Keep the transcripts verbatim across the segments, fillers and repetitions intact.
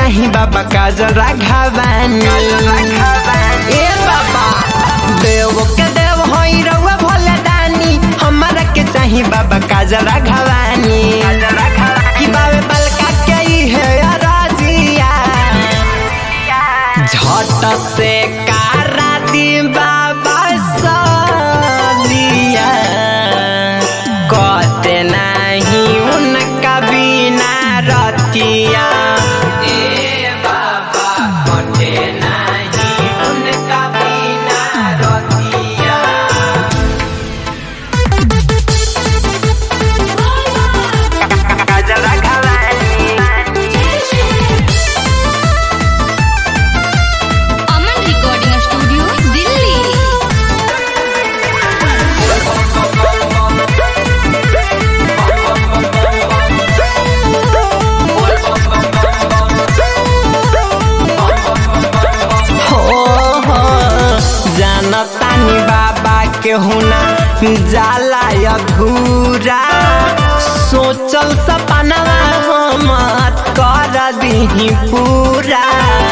चाही बाबा काजल राघवानी। ए बाबा देव के देव होई रउआ भोले दानी, हमरा के चाही बाबा काजल राघवानी। कि बाबे बलका के ई है राजिया, झट से कारा दी बाबा सदिया, कहते नहीं उनका बिना रतिया। ए बाबा कहते नहीं उनका बिना रतिया। काजल राघवानी। Aman recording studio Delhi. जानतानी बाबा के हुना जाला अधूरा, सोचल सपना हम कर दीही पूरा।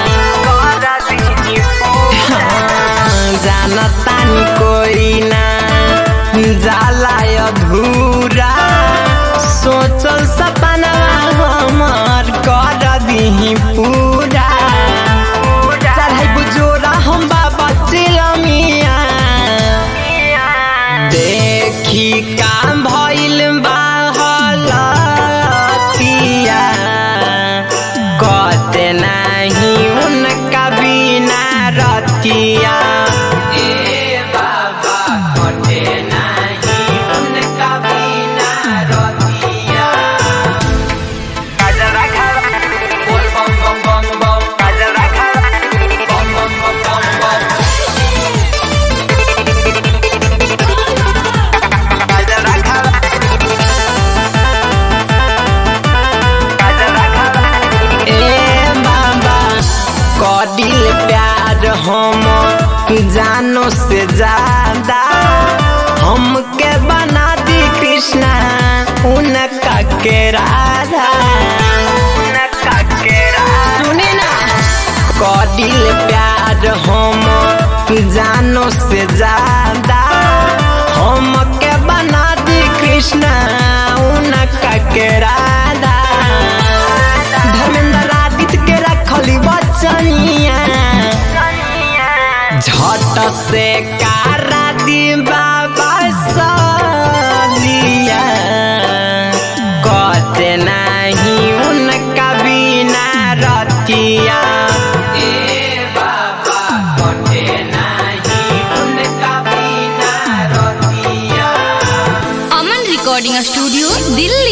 हाँ, जानतानी कोई ना जाला अधूरा, सोचल सपना हम कर दीही पूरा। चढ़ाई बुजोरा हम बाबा चिलमिया, देखी काम भइल बाहलतिया, कहते नहीं उनका बिना रतिया। ए बाबा कहते नहीं उनका बिना रतिया। काजल राघवानी। बोल बम बम बम बम। काजल राघवानी। बम बम बम बम बम। काजल राघवानी। काजल राघवानी। ए बाबा कदिल प्यार हम जानो से ज्यादा, हमके बना दी कृष्णा उनका के राधा। उनका के राधा। सुनी ना, कदिल प्यार हम जानो से ज्यादा, हमके बना दी कृष्णा उनका के राधा। धर्मेंद्र आदित्य के रखली बचनिया, झट से कारा दी बाबा सदिया, कहते नहीं उनका बिना रतिया। ए बाबा कहते नहीं उनका बिना रतिया। Aman recording studio Delhi.